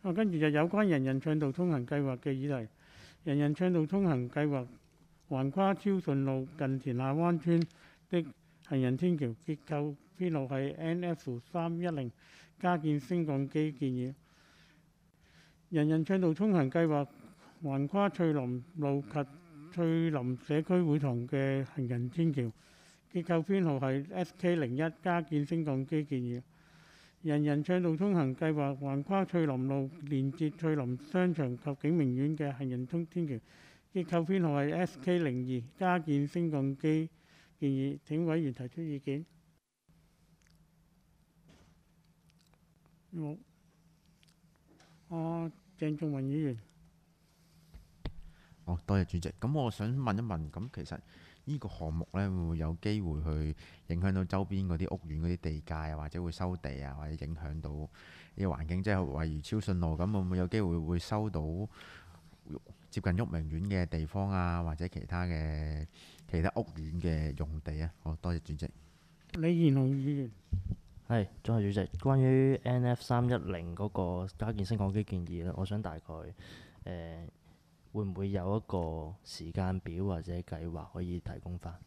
跟住就有關人人暢道通行計劃嘅議題。人人暢道通行計劃橫跨超順路近田下灣村的行人天橋結構編號係 NF310，加建升降機建議。人人暢道通行計劃橫跨翠林路及翠林社區會堂嘅行人天橋，結構編號係 SK01，加建升降機建議。人人暢道通行計劃橫跨翠林路連接翠林商場及景明苑嘅行人天橋，結構編號係 SK02，加建升降機建議。請委員提出意見。冇。鄭仲文議員。 多謝主席。咁我想問一問，咁其實呢個項目呢，會唔會有機會去影響到周邊嗰啲屋苑嗰啲地界啊，或者會收地啊，或者影響到呢個環境？即係例如超順路咁，會唔會有機會收到接近旭明苑嘅地方啊，或者其他屋苑嘅用地啊？好，多謝主席。 李賢雄議員。 係，多謝主席。關於 NF310嗰個加建升降機建議咧，我想大概會唔會有一個時間表或者計劃可以提供翻？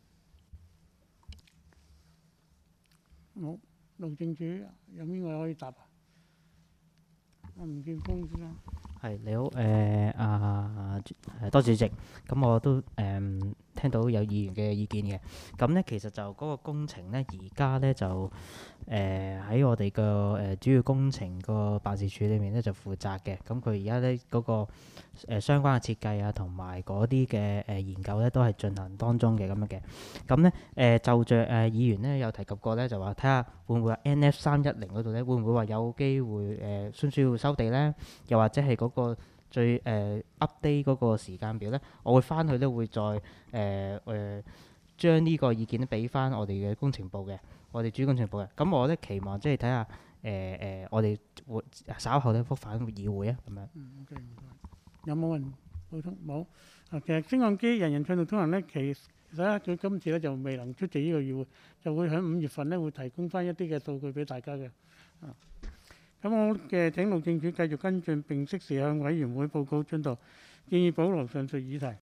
好，路政署有邊個可以答啊？吳建峰先生。 係，你好，多謝主席。咁我都聽到有議員嘅意見嘅。咁呢，其實就嗰個工程呢，而家呢，就喺我哋個主要工程個辦事處裏面呢，就負責嘅。咁佢而家呢，嗰個相關嘅設計啊，同埋嗰啲嘅研究呢，都係進行當中嘅咁樣嘅。咁呢，就着議員呢有提及過呢，就話睇下會唔會話 NF310嗰度呢，會唔會話有機會需要收地呢？又或者係嗰個最update 嗰個時間表呢，我會翻去呢，會再將呢個意見咧俾翻我哋嘅工程部嘅，我哋主工程部嘅。咁我咧期望即係睇下我哋會稍後咧覆返議會啊咁樣。 OK，唔該。有冇人補充？冇。其實升降機人人暢道通行咧，其實佢今次咧就未能出席呢個議會，就會喺5月份咧會提供翻一啲嘅數據俾大家嘅。咁我嘅請路政署繼續跟進並適時向委員會報告進度，建議保留上述議題。